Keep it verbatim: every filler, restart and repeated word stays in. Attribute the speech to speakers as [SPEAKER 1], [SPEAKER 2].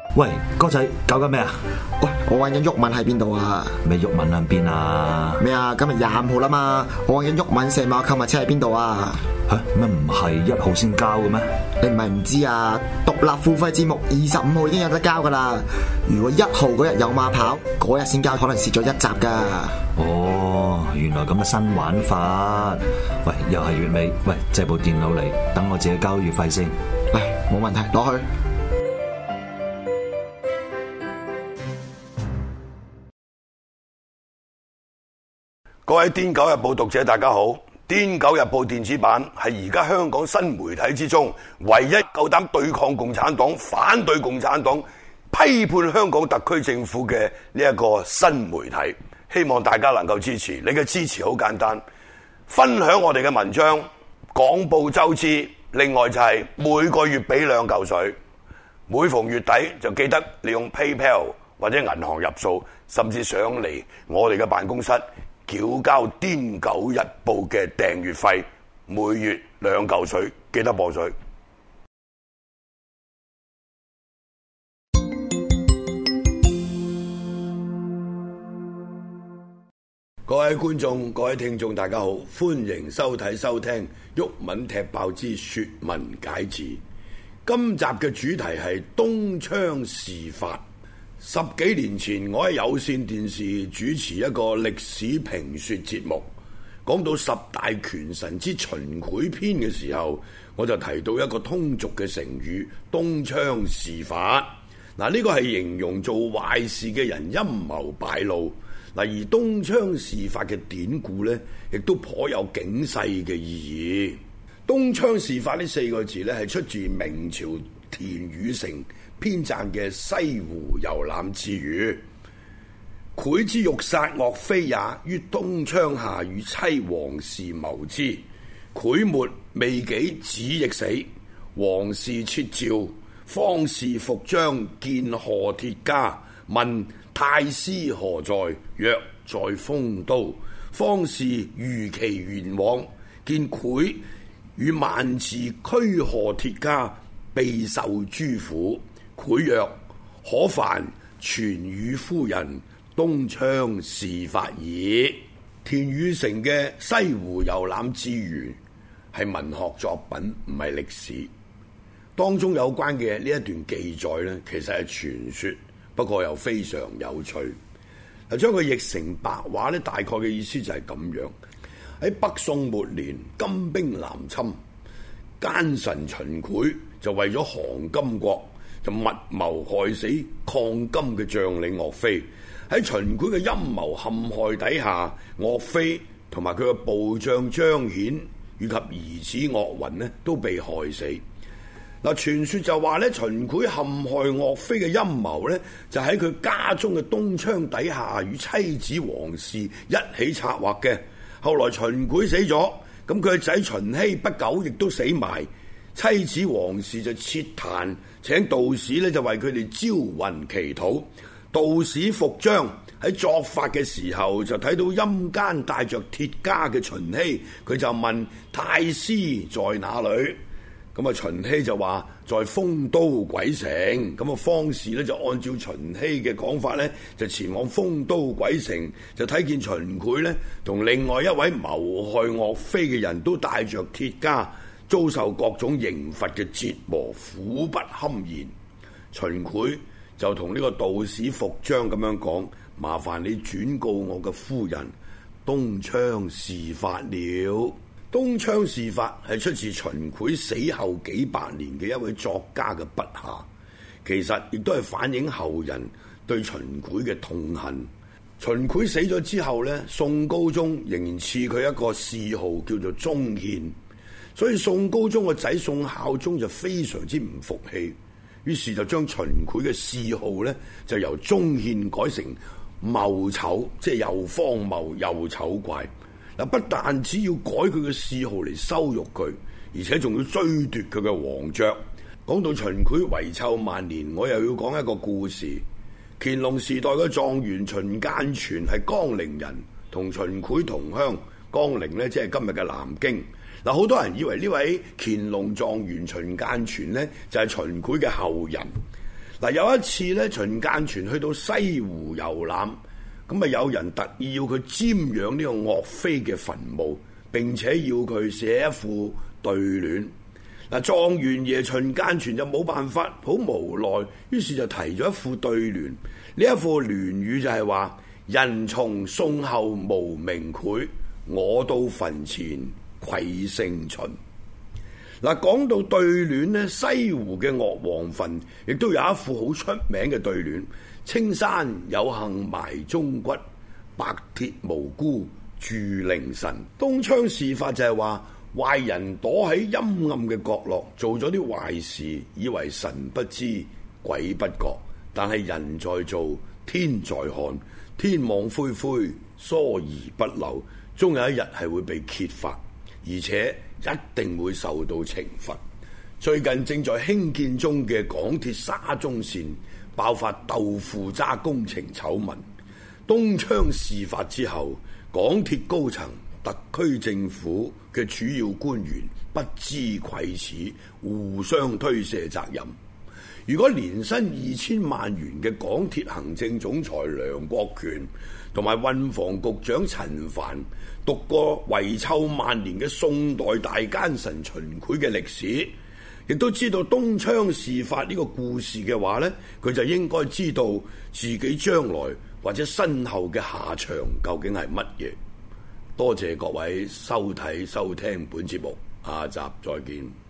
[SPEAKER 1] 喂，哥仔搞緊咩啊？
[SPEAKER 2] 喂，我揾緊毓民喺邊度啊？
[SPEAKER 1] 咩毓民喺邊啊？
[SPEAKER 2] 咩啊？今日廿五號啦嘛，我揾緊毓民射馬購物車喺邊度啊？
[SPEAKER 1] 吓，乜唔係一號先交嘅咩？
[SPEAKER 2] 你唔係唔知啊？獨立付費節目二十五號已經有得交噶啦。如果一號嗰日有馬跑，嗰日先交，可能蝕咗一集噶。
[SPEAKER 1] 哦，原來咁嘅新玩法。喂，又係月尾，喂，借部電腦嚟，等我自己交月費先。
[SPEAKER 2] 嚟，冇問題，攞去。
[SPEAKER 3] 各位《癲狗日報》讀者大家好，《癲狗日報》電子版係而家香港新媒體之中唯一夠膽對抗共產黨、反對共產黨、批判香港特區政府嘅呢一個新媒體，希望大家能夠支持。你嘅支持好簡單，分享我哋嘅文章，廣報周知。另外就係每個月俾兩嚿水，每逢月底就記得利用 PayPal 或者銀行入數，甚至上嚟我哋嘅辦公室繳交《癲狗日報》嘅訂閱費，每月兩嚿水，記得報水。各位觀眾、各位聽眾，大家好，歡迎收睇收聽《毓民踢爆之說文解字》。今集嘅主題係東窗事發。十幾年前，我喺有線電視主持一個歷史評說節目，講到十大拳神之秦檜篇嘅時候，我就提到一個通俗嘅成語東窗事發。嗱，呢個係形容做壞事嘅人陰謀敗露。嗱，而東窗事發嘅典故呢，亦都頗有警世嘅意義。東窗事發呢四個字呢，係出自明朝田禹成編撰嘅《西湖遊覽志語》，檜之欲殺岳飛也，於東窗下與妻王氏謀之。檜沒，未幾子亦死。王氏設詔，方士復將見賀鐵家，問太師何在？曰在酆都。方士如期元往，見檜與萬字驅賀鐵家，備受諸苦。檜曰：可煩傳與夫人，東窗事發矣。田禹成嘅《西湖遊覽志語》係文學作品，唔係歷史。當中有關嘅呢一段記載呢，其實係傳說，不過又非常有趣。嗱，將佢譯成白話呢，大概嘅意思就係咁樣：喺北宋末年，金兵南侵，奸臣秦檜就為咗降金國，就密謀害死抗金嘅將領岳飛。喺秦檜嘅陰謀陷害底下，岳飛同埋佢嘅部將張顯以及兒子岳雲呢都被害死。嗱，傳說就話咧，秦檜陷害岳飛嘅陰謀咧，就喺佢家中嘅東窗底下，與妻子王氏一起策劃嘅。後來秦檜死咗，咁佢嘅仔秦希不久亦都死埋，妻子王氏就設壇請道士咧，就為佢哋招魂祈禱。道士復將喺作法嘅時候，就睇到陰間帶着鐵枷嘅秦希，佢就問太師在哪裏？咁啊，秦希就話在酆都鬼城。咁啊，方士咧就按照秦希嘅講法咧，就前往酆都鬼城，就睇見秦檜咧同另外一位謀害岳飛嘅人都帶着鐵枷，遭受各種刑罰嘅折磨，苦不堪言。秦檜就同呢個道士復將咁樣講：麻煩你轉告我嘅夫人，東窗事發了。東窗事發係出自秦檜死後幾百年嘅一位作家嘅筆下，其實亦都係反映後人對秦檜嘅痛恨。秦檜死咗之後呢，宋高宗仍然賜佢一個諡號叫做忠獻，所以宋高宗個仔宋孝宗就非常之唔服氣，於是就將秦檜嘅諡號呢，就由忠獻改成謬醜，即係又荒謬又醜怪。嗱，不但只要改佢嘅諡號嚟羞辱佢，而且仲要追奪佢嘅皇爵。講到秦檜遺臭萬年，我又要講一個故事。乾隆時代嘅狀元秦間全係江陵人，同秦檜同鄉。江陵呢，即係今日嘅南京。嗱，好多人以為呢位乾隆狀元秦間全呢，就係秦檜嘅後人。 嗱，有一次咧，秦間全去到西湖遊覽，咁啊有人特意要佢瞻仰呢個岳飛嘅墳墓，並且要佢寫一副對聯。嗱，狀元爺秦間全就冇辦法，好無奈，於是就提咗一副對聯。呢一副聯語就係話：人從宋後無名檜，我到墳前愧姓秦。嗱，講到對聯呢，西湖嘅岳王墳亦都有一副好出名嘅對聯：青山有幸埋忠骨，白鐵無辜鑄佞臣。東窗事發就係話，壞人躲喺陰暗嘅角落，做咗啲壞事，以為神不知鬼不覺，但係人在做，天在看，天網恢恢，疏而不漏，終有一日係會被揭發，而且一定會受到懲罰。最近正在興建中嘅港鐵沙中線爆發豆腐渣工程醜聞，東窗事發之後，港鐵高層、特區政府嘅主要官員不知愧恥，互相推卸責任。如果年薪二千萬元嘅港鐵行政總裁梁國權同埋運房局長陳帆讀過遺臭萬年嘅宋代大奸臣秦檜嘅歷史，亦都知道東窗事發呢個故事嘅話呢，佢就應該知道自己將來或者身後嘅下場究竟係乜嘢。多謝各位收睇收聽本節目，下集再見。